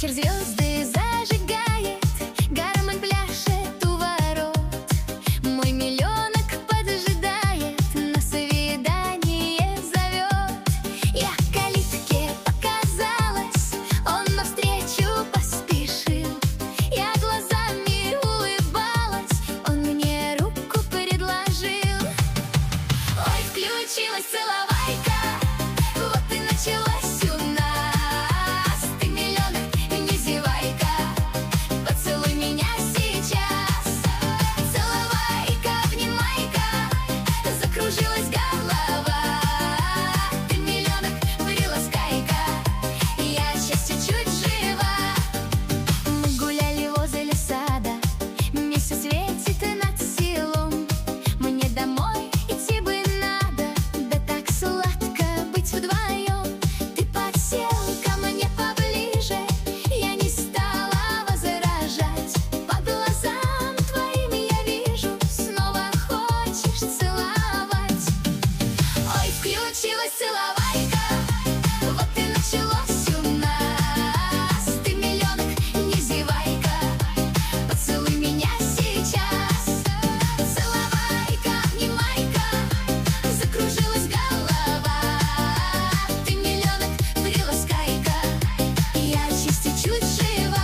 Ветер звезды зажигает, гармонь пляшет у ворот. Мой миллионок поджидает, на свидание зовет. Я к калитке показалась, он навстречу поспешил. Я глазами улыбалась, он мне руку предложил. Ой, включилась целовайка, вот и началось у нас. Ты миллионок, не зевай-ка, поцелуй меня сейчас. Целовайка, обнимай-ка, закружилась голова. Ты миллионок, приласкай-ка, я от счастья чуть жива. Мы гуляли возле сада, месяц светит над селом. Мне домой идти бы надо, да так сладко быть вдвоем. Ты подсел ко мне поближе, я не стала возражать. По глазам твоим я вижу, снова хочешь целовать. Ой, включилась целовайка, вот и началось у нас. Ты миллионок, не зевай-ка, поцелуй меня сейчас. Целовайка, обнимай-ка, закружилась голова. Ты миллионок, приласкай-ка, я от счастья чуть жива.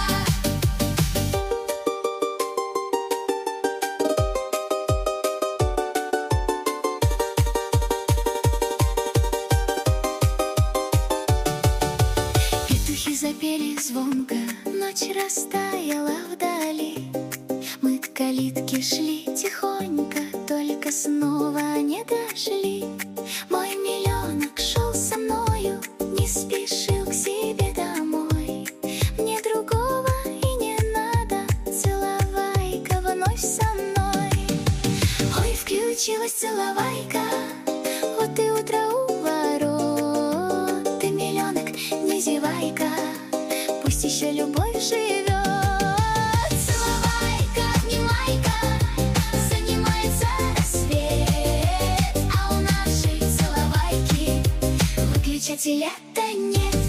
Петухи запели звонко, ночь растаяла вдали. Мы к калитке шли тихонько, только снова не дошли. Мой миллионок шел со мною, не спешил к себе домой. Мне другого и не надо, целовайка вновь со мной. Ой, включилась целовайка, вот и утро у ворот. Ты миллионок, не зевай-ка, пусть еще любовь живет. Целовайка, обнимай-ка, занимается рассвет, а у нашей целовайки выключателя-то нет.